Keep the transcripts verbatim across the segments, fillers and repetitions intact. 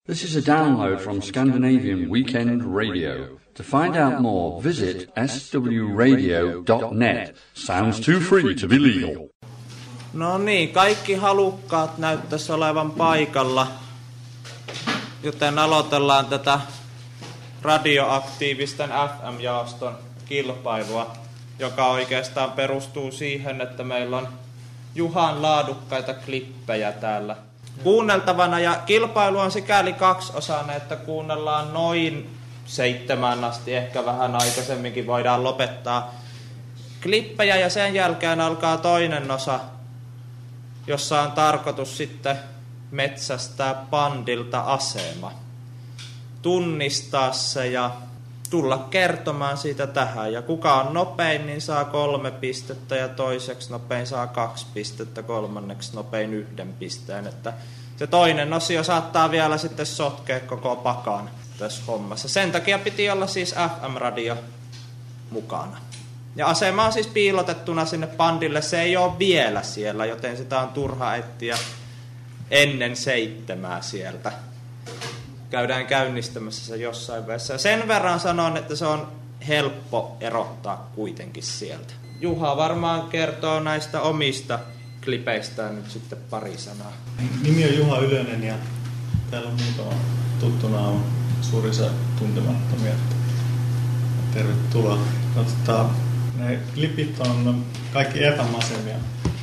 This is a download from Scandinavian Weekend Radio. To find out more, visit s w radio dot net. Sounds too free to be legal. No niin, kaikki halukkaat näyttäisi olevan paikalla, joten aloitellaan tätä radioaktiivisten F M-jaoston kilpailua, joka oikeastaan perustuu siihen, että meillä on Juhan laadukkaita klippejä täällä kuunneltavana, ja kilpailu on sikäli kaksiosainen, että kuunnellaan noin seitsemään asti, ehkä vähän aikaisemminkin voidaan lopettaa klippejä, ja sen jälkeen alkaa toinen osa, jossa on tarkoitus sitten metsästää pandilta asema, tunnistaa se ja tulla kertomaan siitä tähän. Ja kuka on nopein, niin saa kolme pistettä, ja toiseksi nopein saa kaksi pistettä, kolmanneksi nopein yhden pisteen. Että se toinen osio saattaa vielä sitten sotkea koko pakan tässä hommassa. Sen takia piti olla siis F M-radio mukana. Ja asema on siis piilotettuna sinne pandille. Se ei ole vielä siellä, joten sitä on turha etsiä ennen seitsemää sieltä. Käydään käynnistämässä se jossain vaiheessa. Ja sen verran sanon, että se on helppo erottaa kuitenkin sieltä. Juha varmaan kertoo näistä omista klipeistään nyt sitten pari sanaa. Nimi on Juha Ylönen ja täällä on muutama tuttuna on suurissa tuntemattomia. Tervetuloa. No, tota, ne klipit on kaikki F M-asemia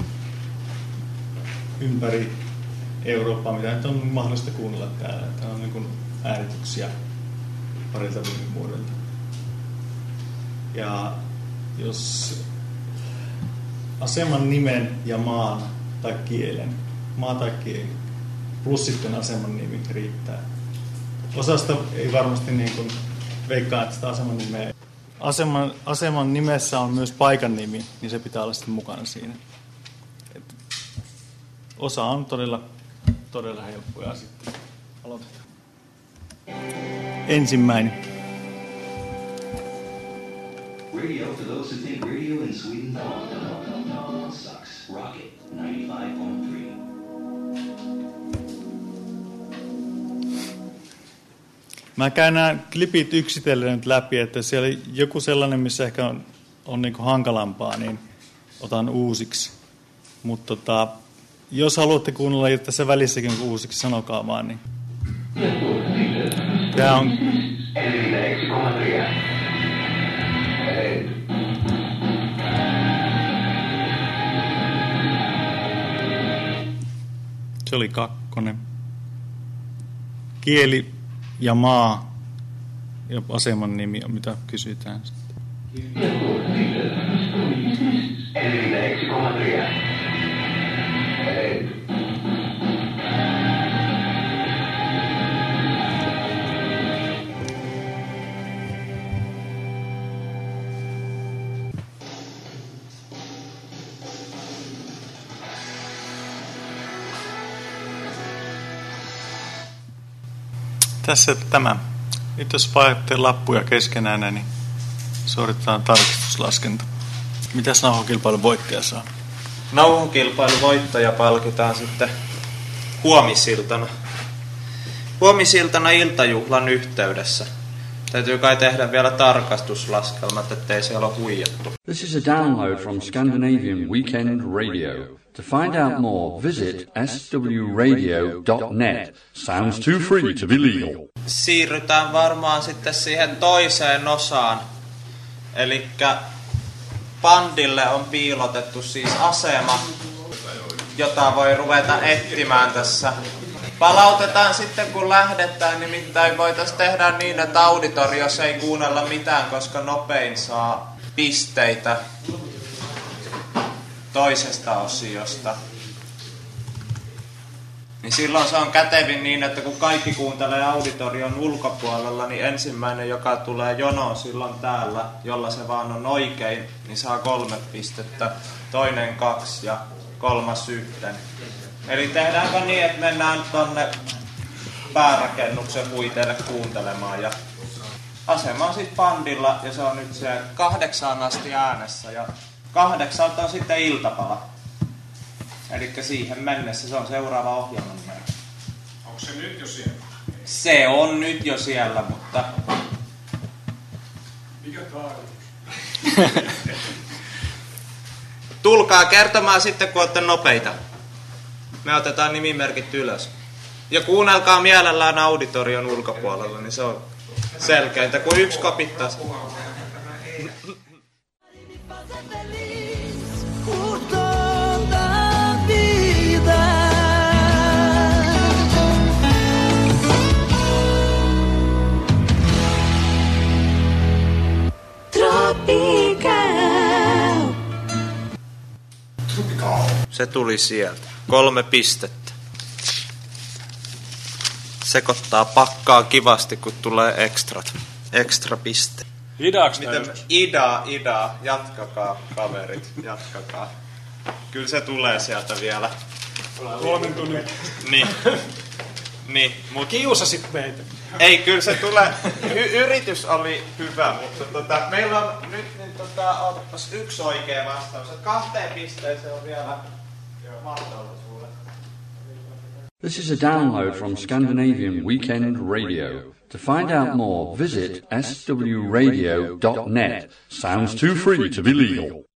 ympäri Eurooppaa, mitä nyt on mahdollista kuunnella täällä. Täällä on niin kuin äänityksiä parilta viime vuodelta. Ja jos aseman nimen ja maan tai kielen, maa tai kieli, plus sitten aseman nimi riittää. Osasta ei varmasti niin kuin veikkaa, että sitä aseman nimeä. Aseman, aseman nimessä on myös paikan nimi, niin se pitää olla sitten mukana siinä. Et osa on todella, todella helppoja sitten. Aloitetaan. Ensimmäinen. Radio for those who think radio in Sweden sucks. Rocket ninety-five point three. Mä käyn nämä klipit yksitellen nyt läpi, että siellä joku sellainen, missä ehkä on, on niin kuin hankalampaa, niin otan uusiksi. Mutta tota, jos haluatte kuunnella tässä välissäkin uusiksi, sanokaa vaan. Niin. Tää on... Se oli kakkonen. Kieli ja maa ja aseman nimi on, mitä kysytään sitten. Tässä tämä. Nyt jos vaihdatte lappuja keskenään, niin suoritetaan tarkistuslaskenta. Mitäs nauhokilpailun voittaja saa? Nauhokilpailun voittaja palkitaan sitten huomisiltana. Huomisiltana iltajuhlan yhteydessä. Täytyy kai tehdä vielä tarkastuslaskelmat, ettei siellä ole huijattu. This is a download from Scandinavian Weekend Radio. To find out more, visit s w radio dot net. Sounds too free to be legal. Siirrytään varmaan sitten siihen toiseen osaan. Elikkä pandille on piilotettu siis asema, jota voi ruveta etsimään tässä. Palautetaan sitten kun lähdetään, nimittäin voitaisiin tehdä niin, että auditoriossa ei kuunnella mitään, koska nopein saa pisteitä toisesta osiosta. Niin silloin se on kätevin niin, että kun kaikki kuuntelee auditorion ulkopuolella, niin ensimmäinen, joka tulee jonoon silloin täällä, jolla se vaan on oikein, niin saa kolme pistettä, toinen kaksi ja kolmas yhden. Eli tehdäänkö niin, että mennään tonne päärakennuksen huiteille kuuntelemaan. Ja asema on siis pandilla ja se on nyt se kahdeksaan asti äänessä ja kahdeksalta on sitten iltapala. Eli siihen mennessä se on seuraava ohjelman numero. Onko se nyt jo siellä? Se on nyt jo siellä, mutta... Mikä tarkoitus? Tulkaa kertomaan sitten, kun olette nopeita. Me otetaan nimimerkit ylös. Ja kuunnelkaa mielellään auditorion ulkopuolella, niin se on selkeintä, kun yksi kapittaa. Se tuli sieltä. Kolme pistettä. Sekoittaa pakkaa kivasti, kun tulee ekstrat. Ekstra piste. Hidaks Miten me... Ida, ida. Jatkakaa, kaverit. Jatkakaa. Kyllä se tulee sieltä vielä. Kolmen tunnin. Niin. Niin, mut... Kiusasit meitä. Ei, kyllä se tulee. Y- yritys oli hyvä, mutta tota, meillä on nyt niin, tota, otapas yksi oikea vastaus. Kahteen pisteeseen on vielä mahdollisuus. This is a download from Scandinavian Weekend Radio. To find out more, visit s w radio dot net. Sounds too free to be legal.